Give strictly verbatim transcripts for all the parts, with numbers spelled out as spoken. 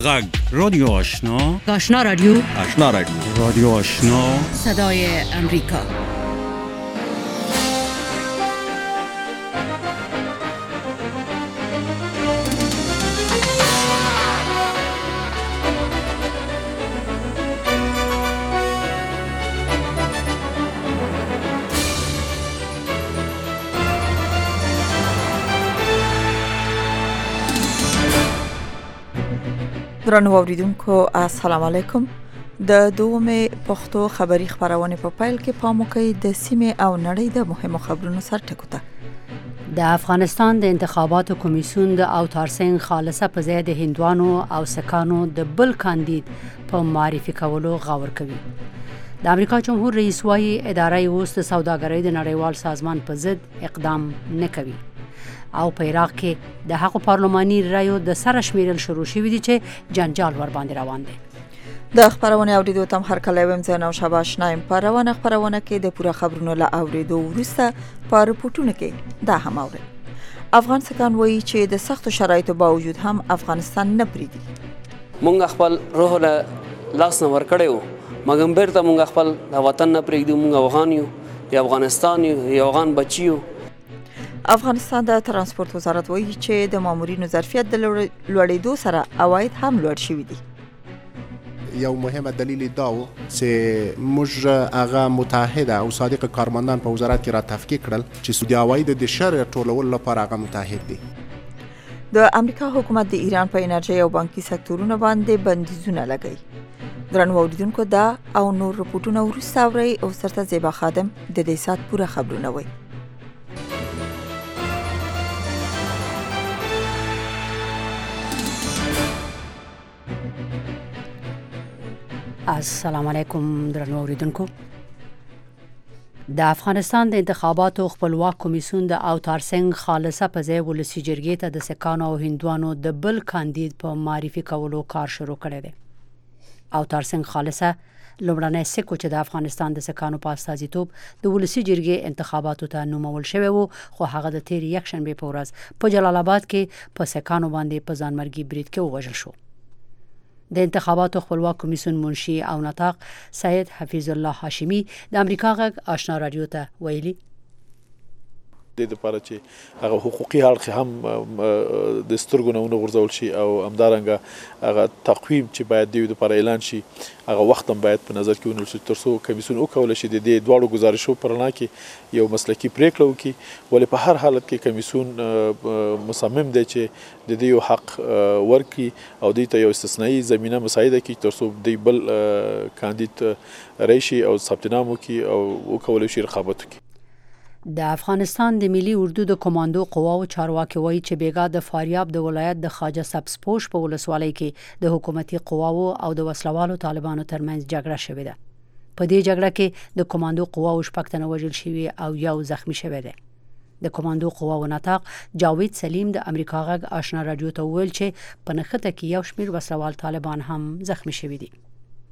غږ رادیو آشنا، آشنا رادیو، آشنا رادیو، رادیو آشنا، صدای امریکا. درنو اوریدونکو السلام علیکم. د دومه پښتو خبری خبرونه په پیل کې پام وکړئ د سیمه او نړۍ د مهمو خبرونو سر ټکوته. د افغانستان د انتخاباتو کمیسیون د اوتارسنګ خالصه په ځای د هندوانو او سکانو د بل کاندید په معرفي کولو غور کوي. د امریکا جمهور رئیس وايي ادارې اوس د سوداګرۍ د نړیوال سازمان په ضد اقدام نه کوي. او په عراق کې د حق پارلماني رایو د سره شمیرل شروع شوی دی چې جنجال ور باندې روان دی. د خبرونه اوریدو تم هر کله ویم زنه او شاباش نایم په روانه خبرونه کې د پوره خبرونو لا اوریدو ورسته په رپورټونو کې دا هم اوري. افغان سکان وایي چې د سخت شرایطو باوجود هم افغانستان نه پریدي. مونږ خپل روح له لاس نه ور کړو مګم بیرته مونږ خپل د وطن نه پریږدو. مونږ افغان یو، د افغانستان یو، د افغان بچیو. افغانستان د ترانسپورت وزارت وایي چې د مامورینو ظرفیت د لوړېدو سره عواید هم لوړ شوي دي. یو مهمه دلیل دا و چې موږ هغه متحده او صادق کارمندان په وزارت کې را تفکیک کړل چې سودي عواید د شر ټولول لپاره هغه متحد دي. د امریکا حکومت د ایران په انرژي او بانکي سکتورونو باندې بندیزونه لګوي. درنو اوریدونکو دا او نور رپورټونه وروسته اورئ او سرته زیبا خادم د دې سات پوره خبرونه وایي. السلام علیکم درنو اوریدونکو. د افغانستان د انتخاباتو خپلواک کمیسیون د اوتارسنګ خالصه په ځای ولسی جرګې ته د سکانو او هندوانو د بل کاندید په معرفي کولو کار شروع کړی دی. اوتارسنګ خالصه لومړنی سکو چې د افغانستان د سکانو په استازیتوب د ولسی جرګې انتخاباتو ته نومول شوی وو، خو هغه د تیر یکشنبه په ورځ په جلال آباد کې په سکانو باندې په ځانمرګي برید کې ووژل شو. د انتخاباتو خپلواک کمیسیون منشي او نطاق سید حفیظ الله هاشمی د امریکا غږ آشنا رادیو ته ویلي د لپاره چې هغه حقوقي اړخ هم د سترګو نه ورغورځول شي او همدارنګه هغه تقویم چې باید د لپاره اعلان شي هغه وخت هم باید په نظر کې ونیول شي ترڅو کمیسیون وکول شي د دې دواړو گزارشو پر نه کې یو مسلکي پریکړه وکړي. ولې په هر حالت کې کمیسیون مصمم دی چې د دې یو حق ورکړي او دې ته یو استثنایی زمینه مساعده کړي ترڅو د بل کاندید رئیس او ثبت نام وکړي او وکول شي رقابت وکړي. د افغانستان د ملي اردو د کمانډو قواو چارواکي وایي چې بیګا د فاریاب د ولایت د خواجه سبزپوش په ولسوالۍ کې د حکومتي قواو او د وسلوالو طالبانو ترمنځ جګړه شوې ده. په دې جګړه کې د کمانډو قواو شپږ تنه وژل شوي او یو زخمی شوی دی. د کمانډو قواو نطاق جاوید سلیم د امریکا غږ آشنا رادیو ته ویل چې په نښته کې یو شمېر وسلوال طالبان هم زخمی شوي دي.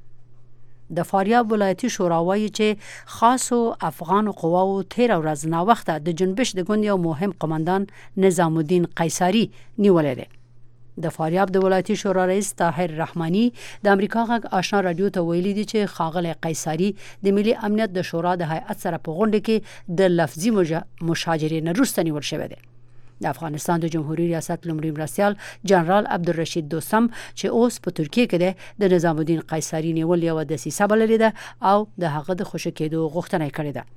د فاریاب ولایتي شورا وایي چې خاصو افغان قواو تیر ورځ نا وخته د جنبش د ګوند یو مهم قومندان نظام الدین قیصری نیولې ده. د فاریاب د ولایتي شورا رئیس طاهر رحمانی د امریکا غږ آشنا رادیو ته ویلي دي چې خاغله قیصری د ملي امنیت د شورا د هیئت سره په غونډه کې د لفظي مشاجرې نه وروسته نیول شوی دی. د افغانستان د جمهوریت ریاست لومړي مرستیال جنرال عبدالرشید دوستم چې اوس په ترکیه کې ده د نظام الدین قیصری نیول یو دسیسه بللې ده او د هغه د خوشی کېدو غوښتنه کړې ده.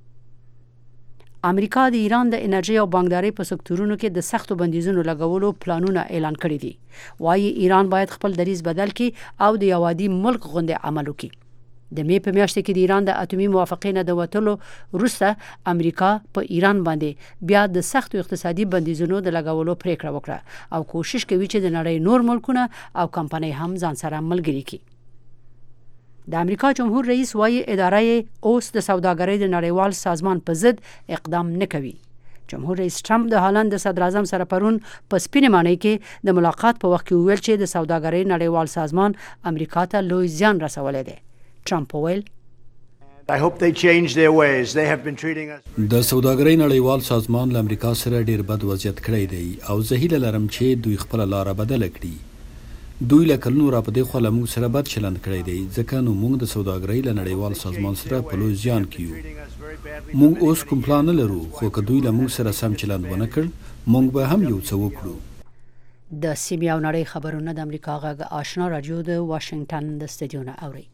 امریکا د ایران د انرژي او بانکداري په سکتورونو کې د سختو بندیزونو لګولو پلانونه اعلان کړي دي. وايي ایران باید خپل دریځ بدل کړي او د یوادي ملک غونډه عمل وکړي. د می په میاشت کې د ایران د اټومي موافقې نه د وټلو وروسته امریکا په ایران باندې بیا د سختو اقتصادي بندیزونو د لګولو پریکړه وکړه او کوشش کوي چې د نړۍ نور ملکونه او کمپنۍ هم ځان سره ملګري کړي. د امریکا جمهور رئیس وايي ادارې اوس د سوداګرۍ د نړیوال سازمان په ضد اقدام نه کوي. جمهور رئیس ټرمپ د هالند د صدر اعظم سره پرون په سپینې ماڼۍ کې د ملاقات په وخت کې ویل چې د سوداګرۍ نړیوال سازمان امریکا ته لوی زیان رسولی دی. ټرمپ ویل I hope they change their ways. They have been treating us. د سوداګرۍ نړیوال سازمان له امریکا سره ډیر بد وضعیت کړی دی او زه هیله لرم چې دوی خپل لار بدل کړي. دوی له کلونو را په دې خوا له موږ سره بد چلند کړی دی ځکه نو موږ د سوداګرۍ له نړیوال سازمان سره په لوی زیان کې یو. موږ اوس کوم پلان نه لرو خو که دوی له موږ سره سم چلند ونه کړ موږ به هم یو څه وکړو. د سیمې او نړۍ خبرونه د امریکا غږ آشنا رادیو د واشنگټن د استودیو نه اوري.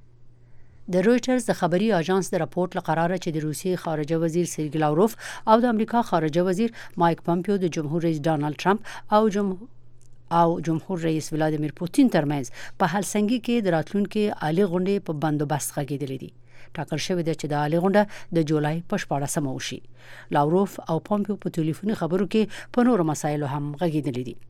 د رويټرز د خبري اژانس د راپورټ لقراره چې د روسیې خارجه وزیر سرګی لاوروف او د امریکا خارجه وزیر مایک پامپیو د جمهور رئیس ډانلډ ټرمپ او جمهور او جمهور رئیس ولادیمیر پوتین ترمنځ په هلسنګي کې د راتلونکو عالی غونډې په بندوبست غږیدلې دي. ټاکل شوی دی چې د عالی غونډه د جولای په شپاړسمه وشي. لاوروف او پامپیو په ټلیفوني خبرو کې په نورو مسایلو هم غږیدلې دي.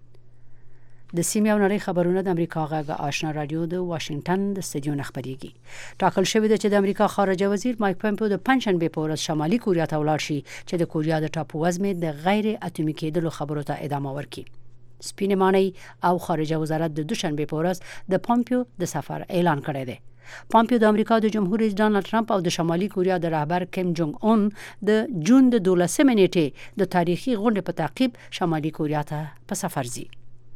د سیمې او نړۍ خبرونه د امریکا غږ آشنا رادیو د واشنگټن د استودیو نه خبريږي. ټاکل شوی دی چې د امریکا خارجه وزیر مایک پامپیو د پنځشنبه په ورځ شمالي کوریا ته ولاړ شي چې د کوریا د ټاپو وزمې د غیر اټومي کېدلو خبرو ته ادامه ورکړي. سپینماني او خارجه وزارت د دوشنبه په ورځ د پامپیو د سفر اعلان کړی دی. پامپیو د امریکا د جمهور رئیس ډانلډ ټرمپ او د شمالي کوریا د رهبر کیم جونګ اون د جون د دولسمې نیټې د تاریخي غونډې په تعقیب شمالي کوریا ته په سفر ځي.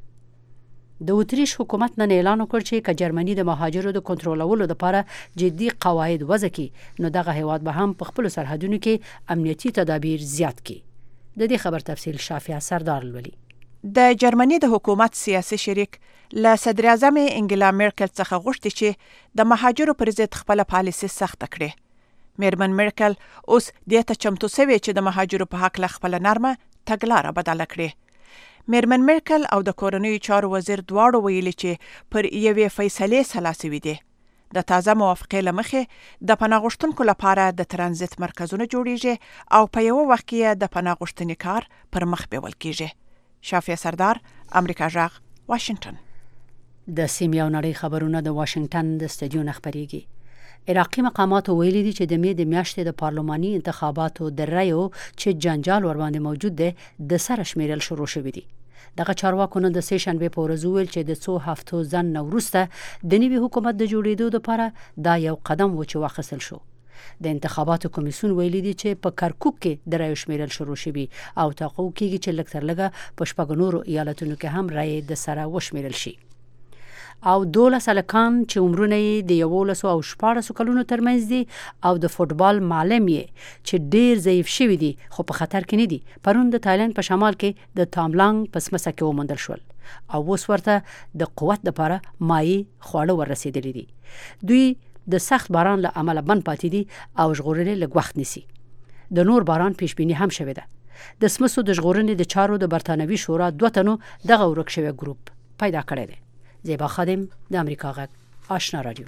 د اتریش حکومت نن اعلان وکړ چې ک جرمني د مهاجرو د کنټرولولو لپاره جدي قواعد وضع کړي نو دغه هیواد به هم په خپل سرحدونو کې امنیتي تدابیر زیات کړي. د دې خبر تفصیل شافعه سردار لولي. د جرمني د حکومت سیاسي شریک له صدر اعظم انګلا میرکل څخه غوښتي چې د مهاجرو پر ضد خپل پالیسي سخت کړي. میرمن میرکل اوس د ته چمتو سوي چې د مهاجرو په حق له خپل نرمه تګلارې بدل کړي. میرمن میرکل او د کورنیو چارو وزیر دواړو ویلي چې پر یوې فیصلې سلاسوي دي. د تازه موافقې لمخې د پناه غوښتونکو لپاره د ترانزیت مرکزونه جوړیږي او په یو وخت کې د پناه غوښتنې کار پر مخ بیول کیږي. شافعه سردار، امریکا جغ، واشنگټن. د سیمې او نړۍ خبرونه د واشنگټن د استودیو نه خبريږي. عراقي مقامات ویلي دي چې د مې د میاشتې د پارلماني انتخاباتو د رایو چې جنجال ور باندې موجود دی د سره شمیرل شروع شوی دی. دغه چارواکو نن د سه شنبه په ورځ ویل چې د څو هفتو ځن وروسته د نوي حکومت د جوړېدو لپاره دا یو قدم و چې واخیستل شو. د انتخاباتو کمیسیون ویلي دي چې په کرکوک کې د رایو شمیرل شروع شوی او توقع کیږي چې لږ تر لږه په شپږ نورو ایالتونو کې هم رای د سره وشمیرل شي. او دولس هلکان چې عمرونه یې د یولسو او شپاړسو کلونو ترمنځ دي او د فوټبال معلم یې چې ډیر ضعیف شوی دي خو په خطر کې نه دي پرون د تایلند په شمال کې د تاملانګ په سمڅه کې وموندل شول او اوس ورته د قوت لپاره مایي خواړه ورسېدلي دي. دوی د سخت باران له امله بند پاتې دي او ژغورنې لږ وخت نیسي. د نور باران پیشبیني هم شوې ده. د سمڅو د ژغورنې د چارو د برتانوي شورا دوه تنو دغه ورک شوی ګروپ پیدا کړی دی. زیبا خادم، د امریکا غږ آشنا رادیو.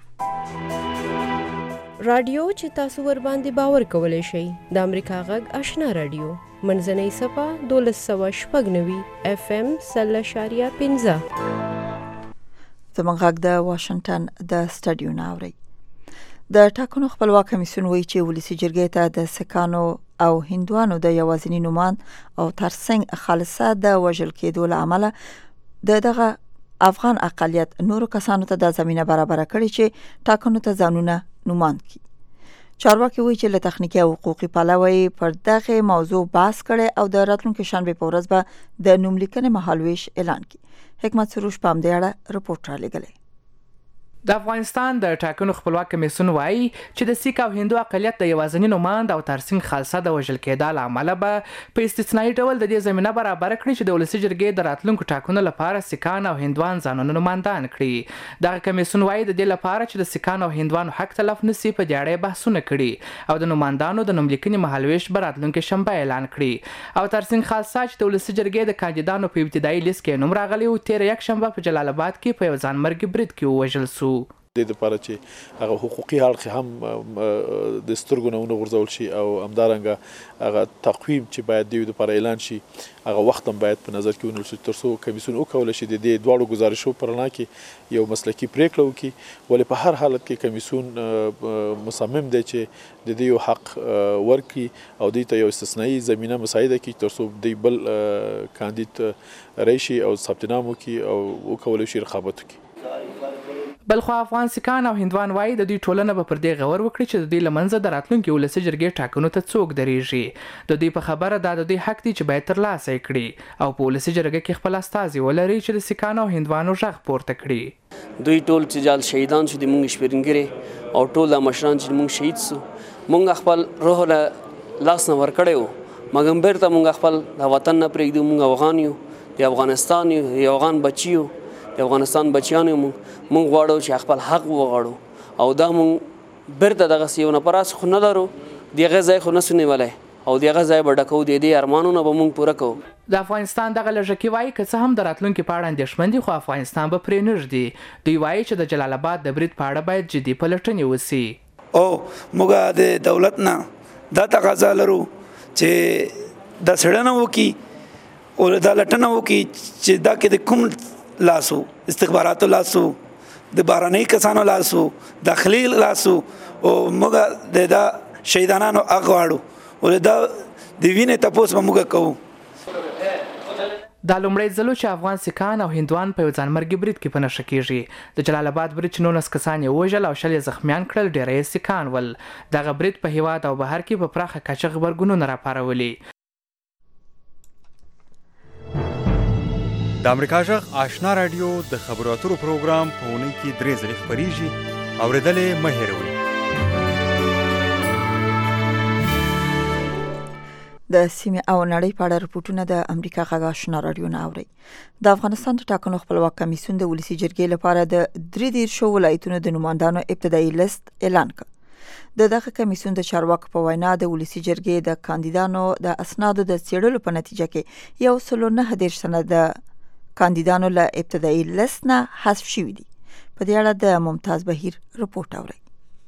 رادیو چې تاسو ور باندې باور کولای شئ. د امریکا غږ آشنا رادیو منځنۍ صفه دولس سوه شپږ نوي اف ام سل اشاریه پنځه. زموږ غږ د واشنگټن د سټډیو نه اوري. د ټاکنو خپلواک کمیسیون وایي چې ولسی جرګې ته د سکانو او هندوانو د یوازینی نومان او ترڅنګ خالصه د وژل کېدو له امله د دغه افغان اقلیت نورو کسانو ته د زمينه برابر کړي چې ټاکنو ته ځانونه نومان کړي. چارواکي وایي چې له تخنیکی او حقوقي پلوه پر دغه موضوع بحث کړي او د راتلونکي شنبه په ورځ به د نوملیکنې مهالويش اعلان کړي. حکمت سروش په دې اړه رپورټ را لګلې. د افغانستان د ټاکنو خپلواک کمیسیون وایي چې د سیک او هندو اقلیت د یوازینی نوماند او ترڅنګ خالصه د وژل کېدا له امله به په استثنایی ډول د دې زمینه برابر کړي چې د ولسی جرګې د راتلونکو ټاکنو لپاره سیکان او هندوان ځانونه نوماندان کړي. دغه کمیسیون وایي د دې لپاره چې د سیکان او هندوانو حق تلف نشي په دې اړه بحثونه کړي او د نوماندانو د نوملیکنې مهالويش به راتلونکي شنبه اعلان کړي. او ترڅنګ خالصه چې د ولسی جرګې د کاندیدانو په ابتدایي لیست کې نوم راغلی او تیر یک شنبه په جلال آباد کې په یو ځانمرګي برید کې وژل شو. د لپاره چې هغه حقوقي اړخ هم د سترګو نه ورغورځول شي او همدارنګه هغه تقویم چې باید د لپاره اعلان شي هغه وخت هم باید په نظر کې ونیول شي ترڅو کمیسیون وکولای شي د دې دواړو گزارشو پر نه کې یو مسلکي پریکړه وکړي. ولې په هر حالت کې کمیسیون مصمم دی چې د دې یو حق ورکړي او دې ته یو استثنایی زمينه مساعده کړي ترڅو د بل کاندید رئیس او ثبت نام وکړي او وکولای شي رقابت وکړي. بلخو افغان سکان او هندوان وایي د دوی ټولنه به پر دې غور وکړي چې د دوی له منځه د راتلونکي ولسي جرګې ټاکنو ته څوک درېږي. د دوی په خبره دا د دوی حق دی چې باید ترلاسه یې کړي او په ولسي جرګه کې خپل استازي ولري چې د سکانو او هندوانو غږ پورته کړي. دوی ټول چې جال شهیدان شو د مونږ شپېرنګرې او ټول د مشران چې مونږ شهید سو مونږ خپل روح له لاس نه ورکړی وو مګم بیرته مونږ خپل د وطن نه پرېږدو. مونږ افغان یو د افغانستان یو د افغان بچي یو د افغانستان بچیان یو. مونږ غواړو چې خپل حق وغواړو او دا مونږ بیرته دغسې یو نفراس خو نه لرو د هغه ځای خو نسو نیولی او د هغه ځای به ډکوو د دې ارمانونه به مونږ پوره کوو. د افغانستان دغه لږکي وایي که څه هم د راتلونکي په اړه اندېښمن دي خو افغانستان به پرې نږدي. دوی وایي چې د جلال آباد د برید په اړه باید جدي پلټنې وسي. او موږ د دولت نه دا تقاضا لرو چې دا څېړنه وکړي او دا لټنه وکړي چې دا کې د کوم لاسو استخباراتو لاسو د بهرنۍ کسانو لاسو داخلي لاسو او موږ د دا شهیدانانو حق غواړو او دا د وینې تپوس به موږ کوو. دا لومړی ځل چې افغان سکان او هندوان په یو ځانمرګي برید کې په نښه کېږي. د جلال آباد برید چې نولس کسان یې وژل او شل یې زخمیان کړل ډېری یې سکان ول. دغه برید په هیواد او بهر کې په پراخه کچه غبرګونونه راپارولي. د امریکا غږ آشنا رادیو د خبرو اترو پروګرام په اونۍ کې درې ځلې خپرېږي. اورېدل مه هېروئ. د سیمې او نړۍ په اړه رپورټونه د امریکا غږ آشنا رادیو نه اوري. د افغانستان د ټاکنو خپلواک کمیسیون د ولسي جرګې لپاره د درې دیرشو ولایتونو د نمایندانو ابتدایي لیست اعلان کړ. د دغه کمیسیون د چارواکو په وینا د ولسي جرګې د کاندیدانو د اسنادو د څېړلو په نتیجه کې یو سل نه دېرش تنه د کاندیدانو له ابتدایي لیست نه حذف شوي دي. په دې اړه د ممتاز بهیر رپورټ اوري.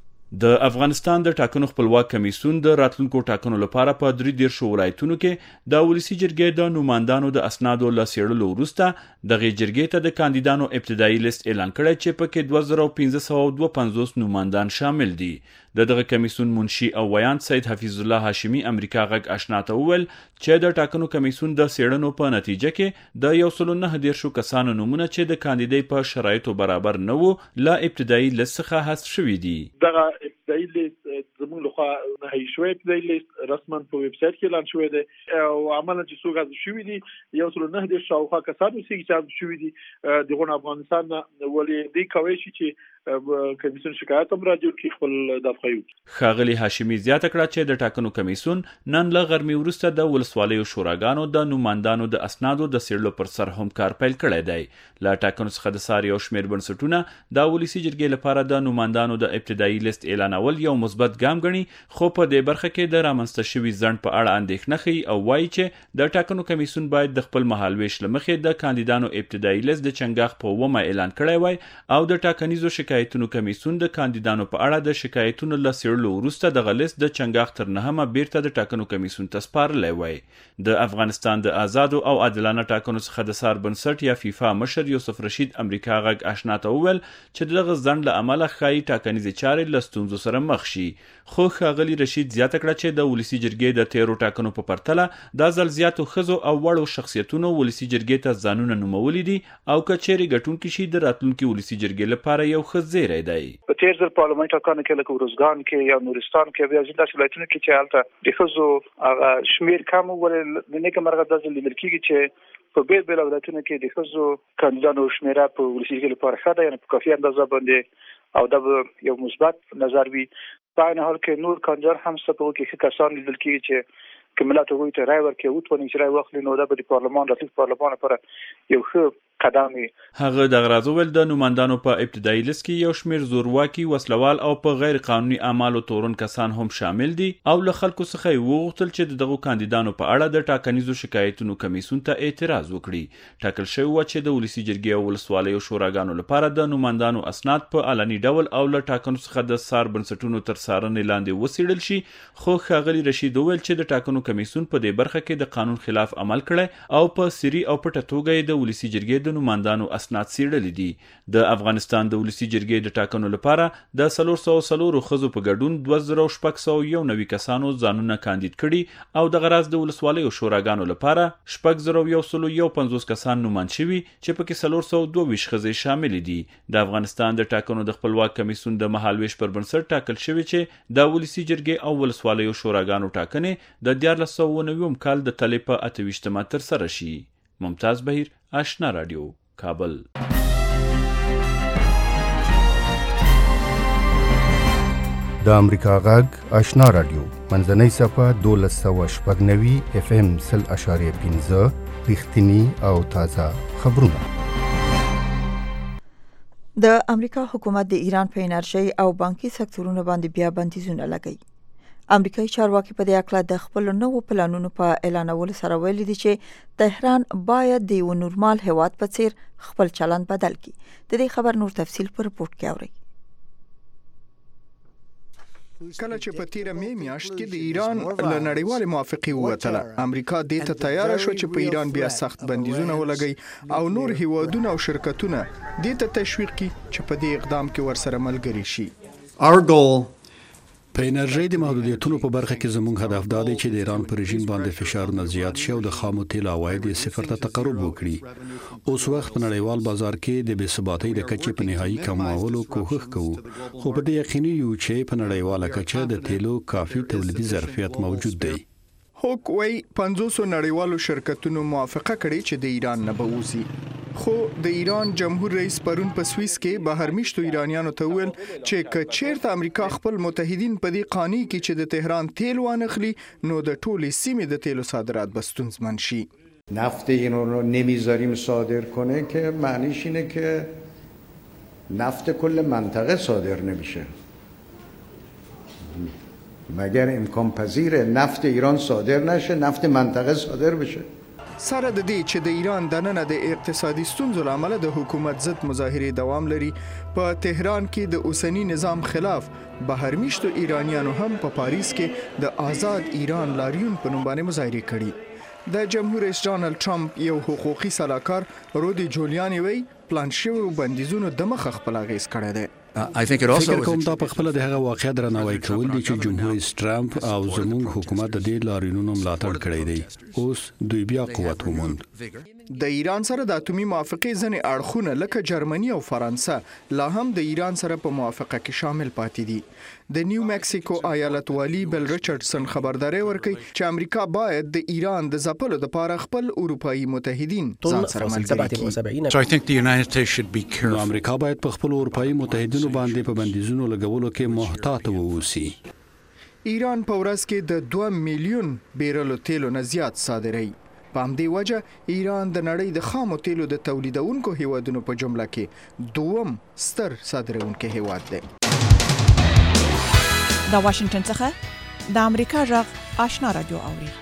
د افغانستان د ټاکنو خپلواک کمیسیون د راتلونکو ټاکنو لپاره په درې دیرشو ولایتونو کې د ولسي جرګې د نمایندانو د اسنادو له څېړلو وروسته دغې جرګې ته د کاندیدانو ابتدایي لیست اعلان کړی چې پکې دوه زره پنځه سوه دوه پنځوس نمایندان شامل دي. د دغه کمیسیون منشي او ویاند سید حفیظ الله هاشمي امریکا غږ آشنا ته وویل چې د ټاکنو کمیسیون د څېړنو په نتیجه کې د یو سل نه دېرشو کسانو نومونه چې د کاندیدۍ په شرایطو برابر نه وو له ابتدایي لیست څخه حذف شوي دي. دغه ابتدایي لیست زموږ لخوا نهایي شوی ابتدایي لیست رسما په ویب سایټ کې اعلان شوی دی او عملاً چې څوک حذف شوي دي یو سل نه دېرش شاوخوا کسان اوسېږي چې حذف شوي دي. دغه افغانستان ولې دوی کولی شي چې کمیسیون شکایت هم راجع کړي خپل دفاع وکړي. ښاغلي هاشمي زیاته کړه چې د ټاکنو کمیسیون نن له غرمې وروسته د ولسوالیو شوراګانو د نمایندانو د اسنادو د څېړلو پر سر هم کار پیل کړی دی. له ټاکنو څخه د سار یو شمېر بنسټونه د ولسي جرګې لپاره د نمایندانو د ابتدایي لیست اعلانول یو مثبت ګام ګڼي خو په دې برخه کې د رامنځته شوي ځنډ په اړه اندېښنه ښیي او وایي چې د ټاکنو کمیسیون باید د خپل مهالویش له مخې د کاندیدانو ابتدایي لیست د چنګاښ په اوومه اعلان کړی وای او د ټاکنیزو شکایتونو کمیسیون د کاندیدانو په اړه د شکایتونو له څېړلو وروسته دغه لیست د چنګاښ تر نهمه بیرته د ټاکنو کمیسیون ته سپارلی وای. د افغانستان د آزادو او عادلانه ټاکنو څخه د سار بنسټ یا فیفا مشر یوسف رشید امریکا غږ آشنا ته وویل چې دغه ځنډ له امله ښایي ټاکنیزې چارې له ستونزو سره مخ شي. خو ښاغلي رشید زیاته کړه چې د ولسي جرګې د تیرو ټاکنو په پرتله دا ځل زیاتو ښځو او وړو شخصیتونو ولسي جرګې ته ځانونه نومولي دي او که چیرې ګټونکي شي د راتلونکي ولسي جرګې لپاره یو ښه زیری دی. په تیر ځل پارلماني ټاکنو کې لکه وروزګان کې یا نورستان کې بیا ځینې ولایتونو کې چې هلته د ښځو هغه شمېر کم و ولې د نیکه مرغه دا ځل لیدل کېږي چې په بیل بیل ولایتونو کې د ښځو کاندیدانو شمېره په ولسي جرګې لپاره ښه ده یعنې په کافي اندازه باندې او دا به یو مثبت نظر وي. په عین حال کې نور کاندیدان هم څه په کې ښه کسان لیدل کېږي چې که ملت هغوی ته رای ورکړي وتواني چې رای واخلي نو دا به د پارلمان راتلونکي پارلمان لپاره یو ښه قدم وي. هغه دغه راز وویل د نمایندانو په ابتدایي لیست کې یو شمېر زورواکي وسلوال او په غیر قانوني اعمالو تورن کسان هم شامل دي او له خلکو څخه یې وغوښتل چې د دغو کاندیدانو په اړه د ټاکنیزو شکایتونو کمیسیون ته اعتراض وکړي. ټاکل شوی وه چې د ولسي جرګې او ولسوالیو شوراګانو لپاره د نمایندانو اسناد په علني ډول او له ټاکنو څخه د سار بنسټونو تر څارنې لاندې وڅېړل شي. خو ښاغلي رشید وویل چې د ټاکنو کمیسیون په دې برخه کې د قانون خلاف عمل کړی او په سري او پټه توګه یې د ولسي جرګې د د نوماندانو اسناد څېړلي دي د افغانستان د ولسي جرګې د ټاکنو لپاره د څلور سوه څلورو ښځو په ګډون دوه زره شپږ سوه یو نوي کسانو ځانونه کاندید کړي او دغه راز د ولسوالیو شوراګانو لپاره شپږ زره یو سلو یو پنځوس کسان نوماند شوي چې پکې څلور سوه دوه ویشت ښځې شاملې دي. د افغانستان د ټاکنو د خپلواک کمیسیون د مهالویش پر بنسټ ټاکل شوي چې د ولسي جرګې او ولسوالیو شوراګانو ټاکنې د دیارلس سوه اووه نوي کال د تلې په اته ویشتمه ترسره شي. ممتاز بهیر، آشنا رادیو، کابل. د امریکا غږ آشنا رادیو منځنۍ صفحه دولس سوه شپږ نوي اف ام سل اشاریه پنځه رښتیني او تازه خبرونه. د امریکا حکومت د ایران په انرژي او بانکي سکتورونو باندې بیا بندیزونه لګوي. امریکایي چارواکي په دې اړه د خپل نوو پلانونو په اعلانولو سره ویلي دي چې تهران باید د یو نورمال هیواد په څیر خپل چلند بدل کړي. د دې خبر نور تفصیل په رپورت کې اورئ. کله چې په تیره مې میاشت کې د ایران له نړیوالې موافقې ووتله، امریکا دې ته تیار شو چې په ایران بیا سخت بندیزونه ولګي او نور هیوادونه او شرکتونه دې ته تشویق کړي چې په دې اقدام کې ورسره ملګري شي. Our goal په انرژي د محدودیتونو په برخه کې زموږ هدف دا دی چې د ایران پر رژیم باندې فشارونه زیات شي او د خامو تیلو عواید یې صفر ته تقرب وکړي. اوس وخت په نړیوال بازار کې د بې ثباتۍ د کچې په نهایي کمولو کوښښ کوو، خو په دې یقیني یو چې په نړیواله کچه د تیلو کافي تولیدي ظرفیت موجود دی. هوک وی پنځوسو نړیوالو شرکتونو موافقه کړې چې د ایران نه بوځي، خو د ایران جمهور رئیس پرون په سوئیس کې بهرمیشتو ایرانیانو ته ویل چې که چیرته امریکا خپل متحدین په دې قانع کې چې د تهران تیل وانخلي نو د ټولې سیمې د تیلو صادرات به ستونزمن شي. نفت ایران رو نمیذاریم صادر کنه که معنیش اینه که نفت کل منطقه صادر نمیشه. مگر امکان پذیره نفت ایران صادر نشه، نفت منطقه صادر بشه. سره د دې چې د ایران دننه د اقتصادي ستونزو له امله د حکومت ضد مظاهرې دوام لري، په تهران کې د اوسنی نظام خلاف بهرمیشتو ایرانیانو هم په پاریس کې د آزاد ایران لاریون په نوم باندې مظاهرې کړي. د جمهور رئیس ډانلډ ټرمپ یو حقوقي سلاکار رودي جولیانی وی پلان شوی بندیزونو د مخ خپل اغیز کړی دی. فکر کوم دا په خپل د هغه واقعیت درناوی کول دي چې جمهور رئیس ټرمپ او زموږ حکومت د دې لاریونونو ملاتړ کړی دی. اوس دوی بیا قوت وموند. د ایران سره د اتومي موافقې ځنې اړخونه لکه جرمني او فرانسه لا هم د ایران سره په موافقه کې شامل پاتې دي. د نیو میکسیکو ایالت والی بل ریچارډسن خبرداري ورکړي چې امریکا باید د ایران د ځپلو لپاره خپل اروپאי متحدین ځان سره ملګري کړي. So I think the United States should be careful. امریکا باید په خپل اروپאי متحدینو باندې په بندیزونو لګولو کې محتاط واوسي. ایران په ورځ کې د دوه میلیون بیرلو تیلو نه زیات صادروي. په همدې وجه ایران د نړۍ د خامو تیلو د تولیدونکو هیوادونو په جمله کې دوم ستر صادرونکو هیواد دی. د واشنگټن څخه د امریکا غږ آشنا رادیو اوري.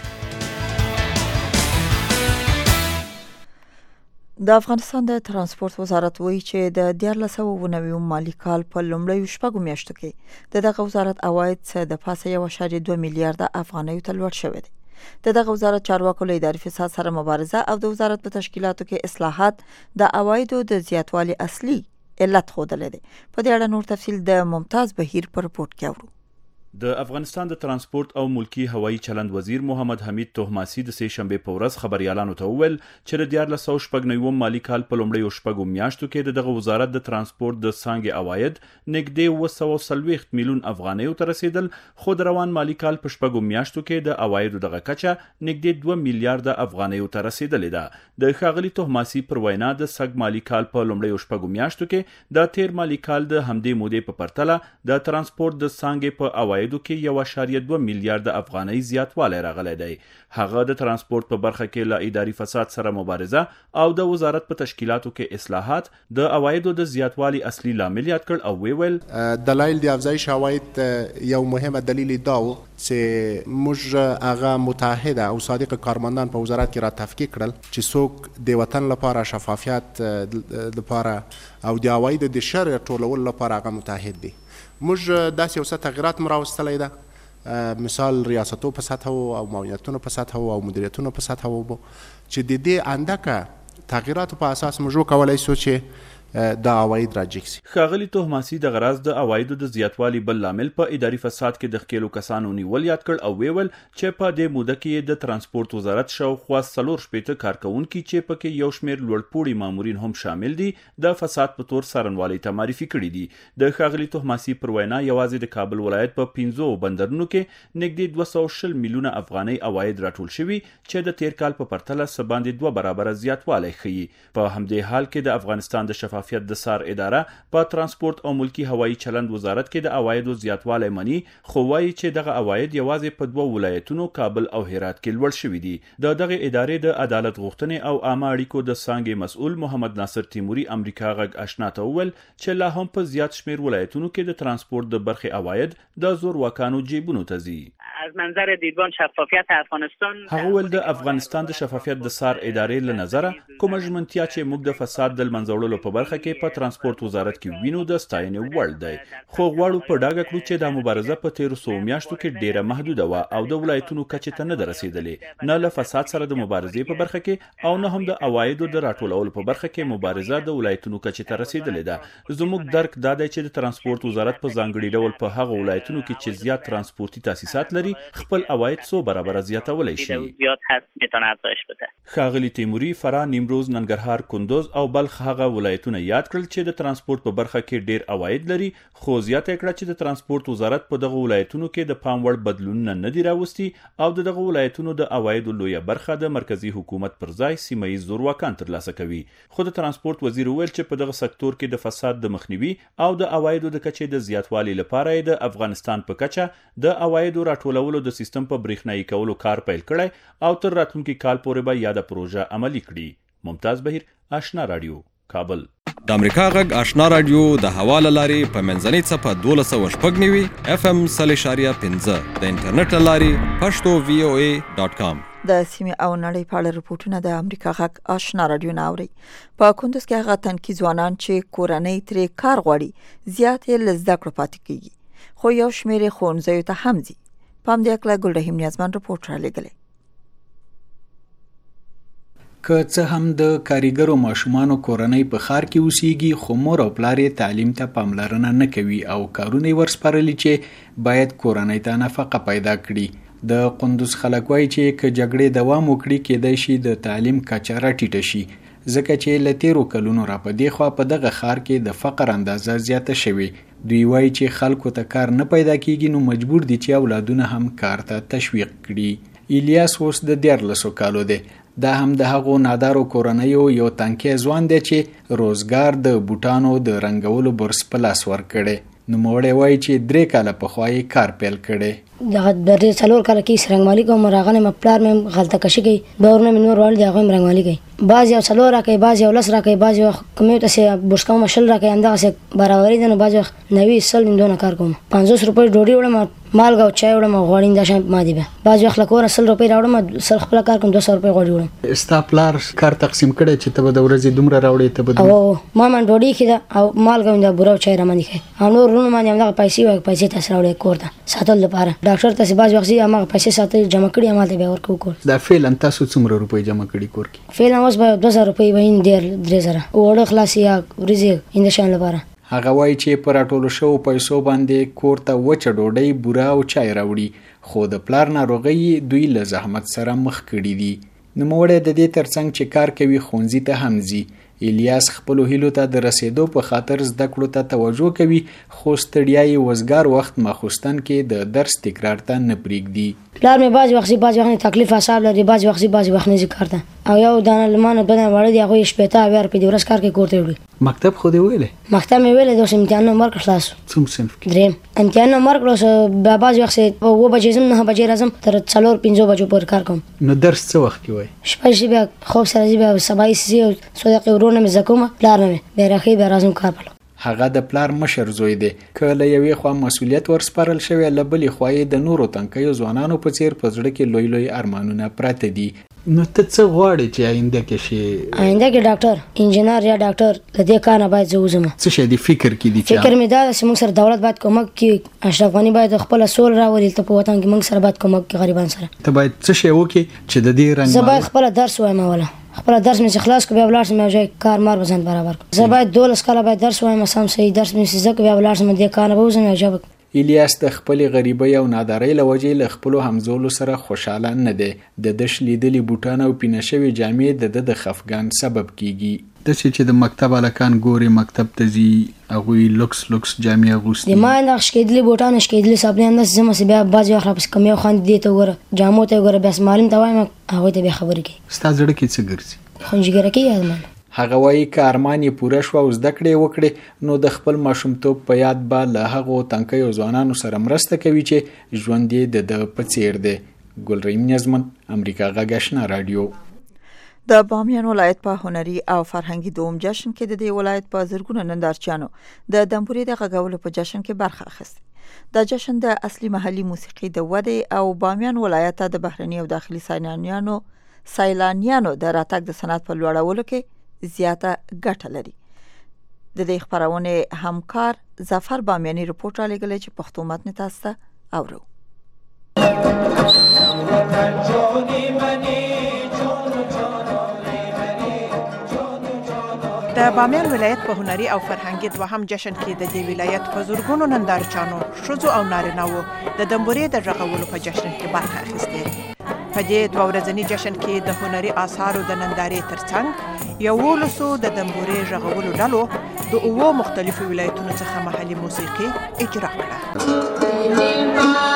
د افغانستان د ترانسپورت وزارت وایي چې د دیارلس سوه اووه نوي مالي کال په لومړیو شپږو میاشتو کې د دغه وزارت عواید څه د پاسه یو اعشاریه دوه میلیارده افغانیو ته لوړ شوی دی. د دغه وزارت چارواکو له اداري فساد سره مبارزه او د وزارت په تشکیلاتو کې اصلاحات د عوایدو د زیاتوالي اصلي علت ښودلی دی. په دې اړه نور تفصیل د ممتاز بهیر په رپورت کې اورو. د افغانستان د ترانسپورت او ملکی هوایی چلند وزیر محمد حمید توهماسي د سې شنبه په ورځ خبريالانو ته وویل چې د دیارلس سوه شپږ نوي مالي کال په لومړیو شپږو میاشتو کې دغه وزارت د ترانسپورت د څانګې عواید نږدې اوه سوه څلوېښت میلیون افغانیو ته رسیدل، خو د روان مالي کال په شپږو میاشتو کې د عوایدو دغه کچه نږدې دوه میلیارده افغانیو ته رسیدلې ده. د ښاغلي توهماسي پر وینا د سږ مالي کال په لومړیو شپږو میاشتو کې د تیر مالي کال د همدې مودې په پرتله د ترانسپورت د څانګې په عوایدو کې یو اعشاریه دوه میلیارده افغانۍ زیاتوالی راغلی دی. هغه د ترانسپورت په برخه کې له اداري فساد سره مبارزه او د وزارت په تشکیلاتو کې اصلاحات د عوایدو د زیاتوالي اصلي لامل یاد کړ او ویل دلایل د افزایش عواید یو مهمه دلیل دا و چې موږ هغه متحده او صادق کارمندان په وزارت کې را تفکیک کړل چې څوک د وطن لپاره شفافیت لپاره او د عوایدو د شر ټولولو لپاره هغه متحد دي. موږ داسې یو څه تغیرات مو راوستلی ده، مثال ریاستو په سطح او معاونتونو په سطح او مدیریتونو په سطح و چې د دې اندکه تغییراتو په اساس موږ وکولای شو چې د عواید راجیک سي. ښاغلي طهماسي د غراض د عوایدو د زیاتوالي بل لامل په اداري فساد کې د ښکېلو کسانو نیول یاد کړ او ویل چې په دې موده کې د ترانسپورت وزارت شاوخوا څلور شپېته کارکوونکي چې پکې یو شمېر لوړپوړي مامورین هم شامل دي د فساد په تور څارنوالۍ ته معرفي کړي دي. د ښاغلي طهماسي پر وینا یوازې د کابل ولایت په پنځو بندرونو کې نږدې دوه سوه شل میلیونه افغانۍ عواید راټول شوي چې د تیر کال په پرتله څه باندې دوه برابره زیاتوالی ښیي. په همدې حال کې د افغانستان د شفافیت د سار اداره په ترانسپورت او ملکی هوایی چلند وزارت کې د عوایدو زیاتوالی مني، خو وایي چې دغه عواید یوازې په دوه ولایتونو کابل او هرات کې لوړ شوي دي. د دغه ادارې د عدالت غوښتنې او عامه اړیکو د څانګې مسؤل محمد ناصر تیموري امریکا غږ آشنا ته وویل چې لا هم په زیات شمېر ولایتونو کې د ترانسپورت د برخې عواید د زورواکانو جیبونو ته ځي. از منظر دیدبان شفافیت افغانستان هغه ول د افغانستان د شفافیت د سار ادارې له نظره کومه ژمنتیا چې موږ د فساد د منځوړلو په برخه کې په ترانسپورت وزارت کې وینو د ستاینې وړ دی، خو غواړو په ډاګه کړو چې دا مبارزه په تیرو څو میاشتو کې ډیره محدوده وه او د ولایتونو کچې ته نه ده رسېدلې. نه له فساد سره د مبارزې په برخه کې او نه هم د عوایدو د راټولولو په برخه کې مبارزه د ولایتونو کچې ته رسېدلې ده. زموږ درک دا دی چې د ترانسپورت وزارت په ځانګړي ډول په هغه ولایتونو کې چې زیات ترانسپورتي تاسیسات لري خپل عواید څو برابره زیاتولی شي. ښاغلي تیموري فراه، نیمروز، ننګرهار، کندوز او بلخ هغه ولایتونه یاد کړل چې د ترانسپورت په برخه کې ډیر عواید لري، خو زیاته کړه چې د ترانسپورت وزارت په دغه ولایتونو کې د پام وړ بدلونونه نه دي راوستي او د دغه ولایتونو د عوایدو لویه برخه د مرکزی حکومت پر ځای سیمه ییز زورواکان ترلاسه کوي. خو د ترانسپورت وزیر وویل چې په دغه سکتور کې د فساد د مخنیوي او د عوایدو د کچې د زیاتوالي لپاره د افغانستان په کچه د عوایدو راټولولو د سیستم په برېښنایي کولو کار پیل کړی او تر راتلونکي کال پورې به یاده پروژه عملي کړي. ممتاز بهیر، آشنا رادیو، کابل. د امریکا غږ آشنا رادیو د حواله لاري په منځنۍ څپه دولس سوه شپږ نوي اف ام سل اشاریه پنځه د انټرنیټ لاري پښتو وی او ای ډاټ کام. د سیمې او نړۍ په اړه رپورټونه د امریکا غږ آشنا رادیو نه اوري. په کندوز کې هغه تنکي ځوانان چې کورنۍ ترې کار غواړي زیات یې له زده کړو پاتې کیږي، خو یو شمېر یې ښوونځیو ته هم ځي. په همدې هکله ګلرحیم نیازمن رپورټ رالیږلی. که څه هم د کاریګرو ماشومانو کورنۍ په ښار کې اوسېږي، خو مور او پلار یې تعلیم ته پاملرنه نه کوي او کارونه یې ورسپارلي چې باید کورنۍ ته نفقه پیدا کړي. د قندوز خلک وایي چې که جګړې دوام وکړي کېدای شي د تعلیم کچه راټیټه شي، ځکه چې له تیرو کلونو را په دې خوا په دغه ښار کې د فقر اندازه زیاته شوې. دوی وایي چې خلکو ته کار نه پیدا کېږي نو مجبور دي چې اولادونه هم کار ته تشویق کړي. الیاس اوس د دیارلسو کالو دی. دا هم د هغو نادارو کورنیو یو تنکي ځوان دی چې روزګار د بوټانو د رنګولو برس په لاس ورکړی. نوموړی وایي چې درې کاله پخوا یې کار پیل کړی. دغه د څلور کاله کې رنګمالي کوم، راغلی مې پلار مې غلطه کشي کوي، دورونه مې نور وړل دي هغوی مې رنګمالي کوي. بعض یو څلور راکوي، بعض یو لس راکوي، بعض وخت کوم یو تاسې بورس کوم شل راکوي، همدغسې برابري ده. نو بعض وخت نوي سل مې دونه کار کوم، پنځوس روپۍ ډوډۍ وړم، مالګه او چای وړم، غوړي دا شیان ما دي بیا. بعض وخت له کوره سل روپۍ راوړم، سل خپله کار کوم، دوه سوه روپۍ غوړي وړم. ستا پلار کار تقسیم کړی چې ته به د ورځې دومره راوړې؟ ته به او ما من ډوډۍ کښېده او مالګه مې د بوره او چای راماندې کړی او نور وروڼو باندې همدغه پیسې وایي، پیسې تاسې راوړی کور ته ساتلو لپاره. ډاکټر تاسې بعض وخت ځي هماغه پیسې ساتل جمع کړي همالته بیا ورکوو کور. دا فعلا تاسو څومره روپۍ جمع کړي کور کې؟ فعلا اوس به دوه زره روپۍ به ډېر درې زره اوړه خلاص یا وریځې همدا شیان لپاره. هغه وایي چې په راټولو شوو پیسو باندې کور ته وچه ډوډۍ، بوره او چای راوړي، خو د پلار ناروغۍ دوی له زحمت سره مخ کړي دي. نوموړی د دې ترڅنګ چې کار کوي ښوونځي ته هم ځي. الیاس خپلو هیلو ته د رسېدو په خاطر زده کړو ته توجه کوي، خو ستړیا یې وزګار وخت ماخوستن کې د درس تکرار ته نه پرېږدي. پلار مې بعضې وخت ځي، بعضې وخت تکلیف اعصاب لري، بعضې وخت ځي، بعضې وخت نه ځي کار ته، او یو دانه له ما نه دوه دانه واړه دي، هغوی یې شپېته اویا روپۍ د ورځ کار کوي کور ته یې وړي. مکتب خو دې ویلی؟ مکتب مې ویلی دی، اوس امتحانونه مې ورکړه خلاص. څوم صنف کې؟ درېیم. امتحانونه مې ورکړه، اوس بیا بعضې وخت اووه بجې ځم، نهه بجې راځم، تر څلور پنځو بجو پورې کار کوم. نو درس څه وخت کې وایي؟ شپه شي بیا خوب سره ځي، بیا سبا یې ځي او څو دقیقې ورور نه مې زده کومه، پلار نه مې بیا راښیي، بیا راځم کار پلو. هغه د پلار مشر زوی دی، که له یوې خوا مسؤلیت ورسپارل شوی، له بلې خوا یې د نورو تنکیو ځوانانو په څیر په زړه کې لوی لوی ارمانونه پراته دي. نو ته څه غواړې چې آینده کې شې؟ آینده کې ډاکټر، انجینر یا ډاکټر، له دې کار نه باید زه وځم. څه شی دې فکر کې دي؟ فکر مې دا ده چې موږ سره دولت باید کومک کړي، اشرف غني باید خپله سوله راولي دلته په وطن کې، موږ سره باید کومک کړي غریبان سره. ته باید څه شی وکړې چې د دې رنګ؟ زه باید خپله درس وایم اوله، خپل درس مې خلاص کړ بیا ولاړ شم یو ځای کار مار بزند برابر کړ زه باید دولس کاله باید درس وایم سم صحیح درس مې زده کړ بیا ولاړ شم دې کار نه وځم یو ځای. الیاس د خپل غریبۍ او نادارۍ له وجې له خپلو همزولو سره خوشحاله نه دی. د دش لیدلي بوټان او پینه شوې جامې د ده د خفګان سبب کیږي. داسې چې د مکتب هلکان ګورې مکتب ته ځي هغوی لوکس لوکس جامې اغوستي د ما اندغه شکېدلي بوټان شکېدلي صابلې همداسې ځم چې بیا بعضې وخت راپسې کم یو خاندي دې ته وګوره جامو ته یې وګوره بیا معلم ته وایم هغوی ته بیا خبرې کوي. ستا زړه کې څه ګرځي؟ خونجګره کېږي ارمان. هغه وایي که ارمان یې پوره شوه او زده کړې یې وکړې نو د خپل ماشومتوب په یاد به له هغو تنکیو ځوانانو سره مرسته کوي چې ژوند یې د ده په څیر دی. ګلرحیم نیازمن، امریکا غږ آشنا راډیو. د بامیان ولایت په هنري او فرهنګي دوم جشن کې د دې ولایت په زرګونه نندارچیانو د دمبورې د غږولو په جشن کې برخه اخیسته. دا جشن د اصلي محلي موسیقي د ودې او بامیان ولایت ته د بهرني او داخلي سیلانیانو سیلانیانو د راتګ د صنعت په لوړولو کې زیاته ګټه لري. د دې خبرونه همکار ظفر بامیانی رپورټ را لګلې چې پښتو متن تاسو ته اورو. د بامیان ولایت په هنري او فرهنګي دوهم جشن کې د دې ولایت په زورګونو نندارچانو ښځو او نارینه‌وو د دمبورې د غږولو په جشن کې برخه اخیستې. په دې دوه ورځني جشن کې د هنري آثارو د نندارې ترڅنګ یولسو د دمبورې غږولو ډلو د اوو مختلفو ولایتونو څخه محلي موسیقي اجرا کړه.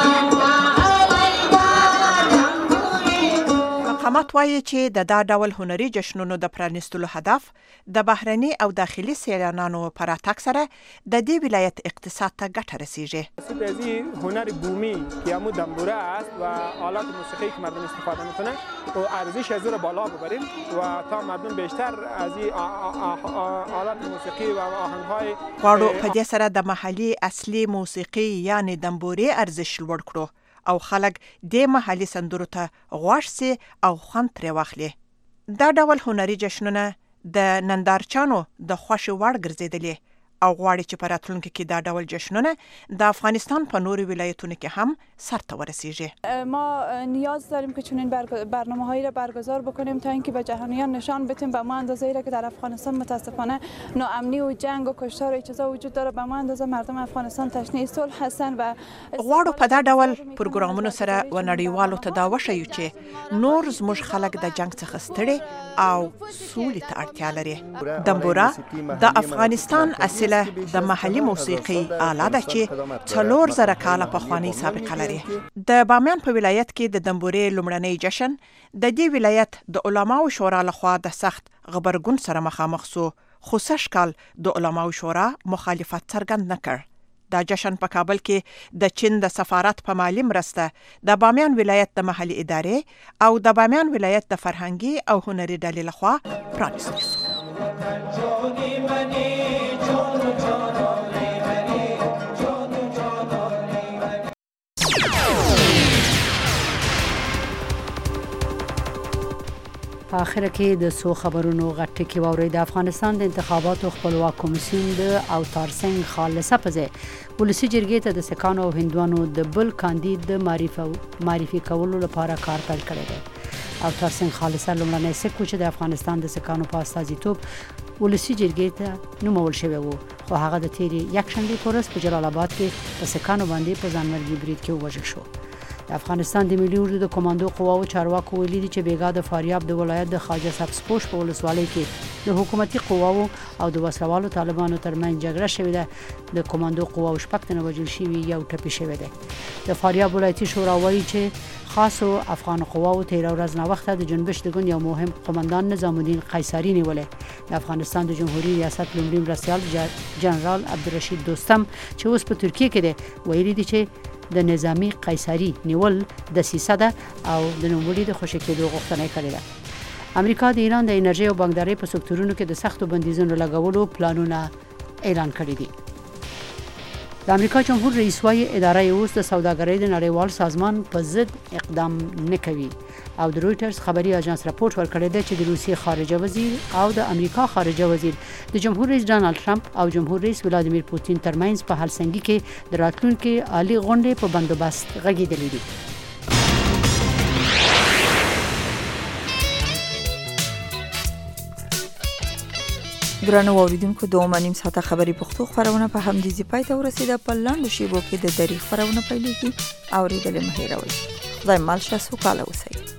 مقامات وایي چې د دا ډول هنري جشنونو د پرانیستلو هدف د بهرني او داخلي سیلانیانو پر راتګ سره د دې ولایت اقتصاد ته ګټه رسیږي. از این هنر بومی که همون دمبوره است و آلات موسیقی که مردم استفاده میکنن و ارزش از رو بالا ببریم و تا مردم بیشتر از این آلات موسیقی و آهنگ‌های غواړو په دې سره د محلي اصلي موسیقي یعنی دمبورې ارزش لوړ کړو او خلک د محلي سندرو ته غواړ سي او خوند ترې واخلي. دا ډول هنري جشنونه د نندارچانو د خوښې وړ ګرځېدلي او غواړي چې په راتلونکي کې دا ډول جشنونه د افغانستان په نورو ولایتونو کې هم سرته ورسیږي. ما نیاز داریم که چنین برنامه‌هایی را برگزار بکنیم تا اینکه به جهانیان نشان بدیم به ما اندازه‌ای را که در افغانستان متاسفانه ناامنی و جنگ و کشتار و چیزا وجود داره به ما اندازه مردم افغانستان تشنه صلح هستن و غواړو په دا ډول پروګرامونو سره و نړیوالو ته دا وښیو چې نور زموږ خلک د جنگ څخه ستړي او سولې ته اړتیا لري. دمبوره د افغانستان اصل د محلي موسیقي آله ده چې څلور زره کاله پخوانۍ سابقه لري. د بامیان په ولایت کې د دمبورې لومړنی جشن د دې ولایت د علماو شورا لخوا د سخت غبرګون سره مخامخ سو، خو سږ کال د علماو شورا مخالفت څرګند نه کړ. دا جشن په کابل کې د چین د سفارت په مالی مرسته د بامیان ولایت د محلي ادارې او د بامیان ولایت د فرهنګي او هنري ډلې لخوا پرانیستل شو. په اخر کې د سو خبرونو غټ کې ووري د افغانستان د انتخاباتو خپلواک کمیسیون د اوتارسنګ خالصه په ځای ولسی جرګې ته د سکانو او هندوانو د بل کاندید د معرفي کولو لپاره کار پیل کړی دی. اوتارسنګ خالصه لومړنی سکو چې د افغانستان د سکانو په استازیتوب ولسی جرګې ته نومول شوی وو، خو هغه د تیری یکشنبه په ورځ په جلال آباد کې په سکانو باندې په ځانمرګي برید کې ووژل شو. د افغانستان د ملي اردو د کمانډو قواو چارواکو ویلي دي چې بیګا د فاریاب د ولایت د خواجه سبزپوش په ولسوالۍ کې د حکومتي قواو او د وسلوالو طالبانو ترمنځ جګړه شوې ده. د کمانډو قواو شپږ تنه وژل شوي، یو ټپي شوی دی. د فاریاب ولایتي شورا وایي چې خاصو افغان قواو تیر ورځ نه وخت د جنبش د ګوند یو مهم قومندان نظام الدین قیصری نیولې. د افغانستان د جمهوریت ریاست لومړي مرستیال جنرال عبدالرشید دوستم چې اوس په ترکیه کې دی ویلي دي چې د نظامی قیصری نیول د سیسه ده او د نوموړي د خوشی کېدو غوښتنه کړې ده. امریکا د ایران د انرژي او بانکداري په سکتورونو کې د سختو بندیزونو لګولو پلانونه اعلان کړي دي. د امریکا جمهور رئیس وايي اداره اوس د سوداګرۍ د نړیوال سازمان په ضد اقدام نه کوي او د رويټرز خبري اژانس راپورټ ورکړی دی چې د روسیې خارجه وزیر او د امریکا خارجه وزیر د جمهور رئیس ډانلډ ټرمپ او جمهور رئیس ولادیمیر پوتین ترمنځ په هلسنګي کې د راتلونکي عالی غونډې په بندوبست غږیدلې دي. درنو اوریدونکو د اومه نیم ساعته خبري پښتو خبرونه په همدې ځای پای ته ورسېده. په لاندو شیبو کې د دری خبرونه پیلېږي. اوریدل مه هېروئ. خدای مال شه سوکاله اوسئ.